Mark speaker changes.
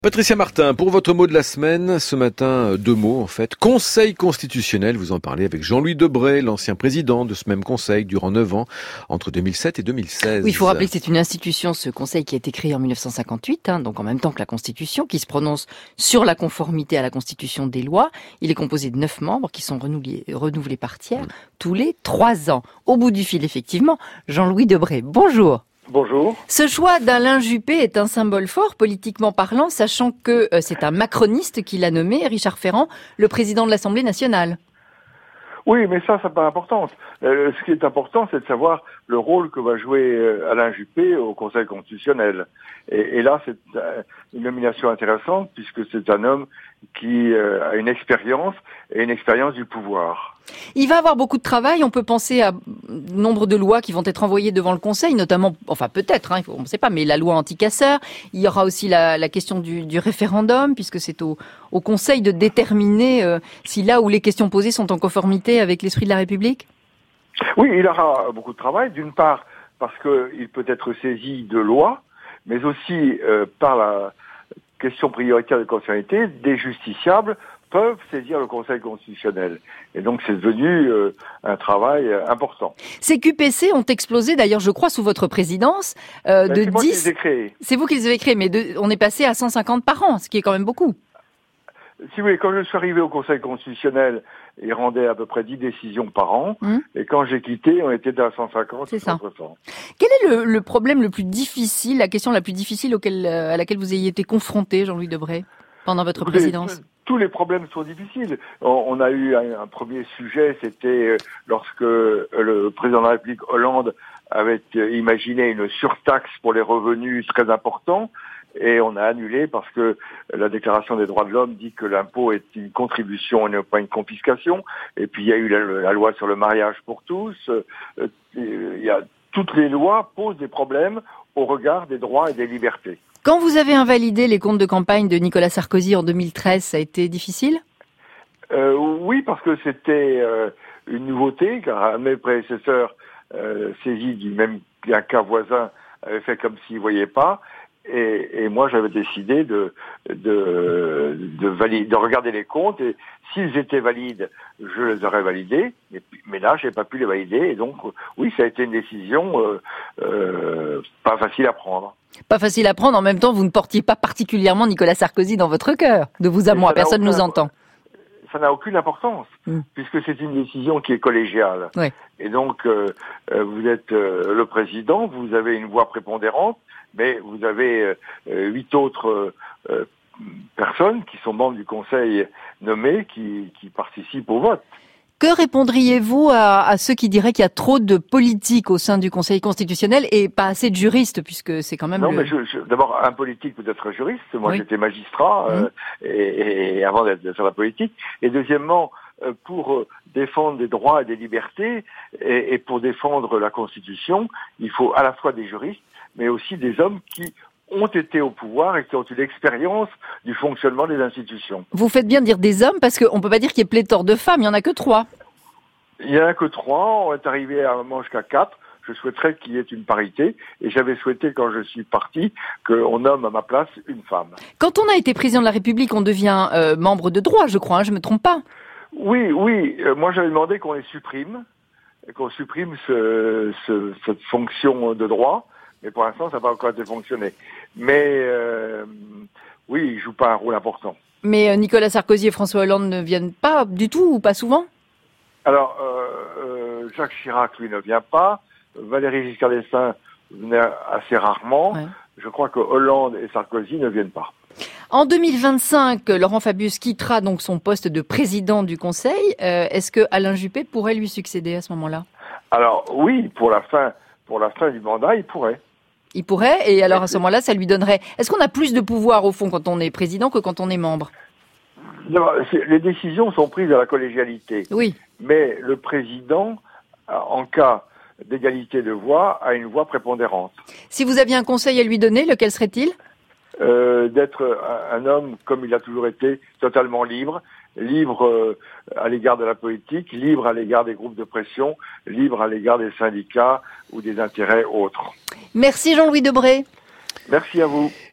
Speaker 1: Patricia Martin, pour votre mot de la semaine, ce matin, deux mots en fait. Conseil constitutionnel, vous en parlez avec Jean-Louis Debré, l'ancien président de ce même conseil durant 9 ans, entre 2007 et 2016.
Speaker 2: Oui, il faut rappeler que c'est une institution, ce conseil qui a été créé en 1958, donc en même temps que la Constitution, qui se prononce sur la conformité à la Constitution des lois. Il est composé de 9 membres qui sont renouvelés par tiers tous les 3 ans. Au bout du fil, effectivement, Jean-Louis Debré. Bonjour.
Speaker 3: Bonjour.
Speaker 2: Ce choix d'Alain Juppé est un symbole fort, politiquement parlant, sachant que c'est un macroniste qui l'a nommé, Richard Ferrand, le président de l'Assemblée nationale.
Speaker 3: Oui, mais ça n'a pas d'importance. Ce qui est important, c'est de savoir le rôle que va jouer Alain Juppé au Conseil constitutionnel. Et là, c'est une nomination intéressante, puisque c'est un homme qui a une expérience du pouvoir.
Speaker 2: Il va avoir beaucoup de travail. On peut penser à nombre de lois qui vont être envoyées devant le Conseil, notamment, enfin peut-être, on ne sait pas, mais la loi anti-casseurs. Il y aura aussi la question du référendum, puisque c'est au Conseil de déterminer si là où les questions posées sont en conformité avec l'esprit de la République.
Speaker 3: Oui, il aura beaucoup de travail, d'une part parce qu'il peut être saisi de lois, mais aussi par la question prioritaire de constitutionnalité, des justiciables peuvent saisir le Conseil constitutionnel. Et donc c'est devenu un travail important.
Speaker 2: Ces QPC ont explosé, d'ailleurs, je crois, sous votre présidence, de 10...
Speaker 3: C'est moi qui les ai créés.
Speaker 2: C'est vous qui les avez créés, mais on est passé à 150 par an, ce qui est quand même beaucoup.
Speaker 3: Si vous voulez, quand je suis arrivé au Conseil constitutionnel, il rendait à peu près 10 décisions par an. Et quand j'ai quitté, on était à 150.
Speaker 2: C'est ça. Quel est le problème le plus difficile, la question la plus difficile à laquelle vous ayez été confronté, Jean-Louis Debré, pendant votre présidence?
Speaker 3: Tous les problèmes sont difficiles. On a eu un premier sujet, c'était lorsque le président de la République Hollande avait imaginé une surtaxe pour les revenus très importants. Et on a annulé parce que la Déclaration des droits de l'homme dit que l'impôt est une contribution et non pas une confiscation. Et puis il y a eu la loi sur le mariage pour tous. Toutes les lois posent des problèmes au regard des droits et des libertés.
Speaker 2: Quand vous avez invalidé les comptes de campagne de Nicolas Sarkozy en 2013, ça a été difficile ?
Speaker 3: Oui, parce que c'était une nouveauté, car un de mes prédécesseurs saisi d'un cas voisin avait fait comme s'il ne voyait pas. Et moi, j'avais décidé de regarder les comptes, et s'ils étaient valides, je les aurais validés, mais là, j'ai pas pu les valider, et donc, oui, ça a été une décision pas facile à prendre.
Speaker 2: Pas facile à prendre, en même temps, vous ne portiez pas particulièrement Nicolas Sarkozy dans votre cœur, de vous à moi, personne ne nous entend.
Speaker 3: Ça n'a aucune importance, puisque c'est une décision qui est collégiale.
Speaker 2: Oui.
Speaker 3: Et donc, vous êtes le président, vous avez une voix prépondérante, mais vous avez 8 autres personnes qui sont membres du Conseil nommés qui participent au vote.
Speaker 2: Que répondriez-vous à ceux qui diraient qu'il y a trop de politique au sein du Conseil constitutionnel et pas assez de juristes, puisque c'est quand même...
Speaker 3: Non, mais d'abord, un politique peut être juriste. Moi, j'étais magistrat et avant de faire la politique. Et deuxièmement, pour défendre des droits et des libertés et pour défendre la Constitution, il faut à la fois des juristes, mais aussi des hommes qui ont été au pouvoir et qui ont eu l'expérience du fonctionnement des institutions.
Speaker 2: Vous faites bien de dire des hommes, parce qu'on ne peut pas dire qu'il y ait pléthore de femmes, il n'y en a que 3.
Speaker 3: Il n'y en a que 3, on est arrivé à un moment jusqu'à 4. Je souhaiterais qu'il y ait une parité, et j'avais souhaité, quand je suis parti, qu'on nomme à ma place une femme.
Speaker 2: Quand on a été président de la République, on devient membre de droit, je crois, je me trompe pas.
Speaker 3: Oui, moi j'avais demandé qu'on les supprime, cette fonction de droit, mais pour l'instant ça n'a pas encore été fonctionné. Mais oui, ils jouent pas un rôle important.
Speaker 2: Mais Nicolas Sarkozy et François Hollande ne viennent pas du tout, ou pas souvent ?
Speaker 3: Alors, Jacques Chirac, lui, ne vient pas. Valéry Giscard d'Estaing venait assez rarement. Ouais. Je crois que Hollande et Sarkozy ne viennent pas.
Speaker 2: En 2025, Laurent Fabius quittera donc son poste de président du Conseil. Est-ce que Alain Juppé pourrait lui succéder à ce moment-là ?
Speaker 3: Alors oui, pour la fin du mandat, il pourrait.
Speaker 2: Il pourrait, et alors à ce moment-là, ça lui donnerait... Est-ce qu'on a plus de pouvoir, au fond, quand on est président que quand on est membre ?
Speaker 3: Les décisions sont prises à la collégialité.
Speaker 2: Oui.
Speaker 3: Mais le président, en cas d'égalité de voix, a une voix prépondérante.
Speaker 2: Si vous aviez un conseil à lui donner, lequel serait-il ?
Speaker 3: D'être un homme, comme il a toujours été, totalement libre à l'égard de la politique, libre à l'égard des groupes de pression, libre à l'égard des syndicats ou des intérêts autres.
Speaker 2: Merci Jean-Louis Debré.
Speaker 3: Merci à vous.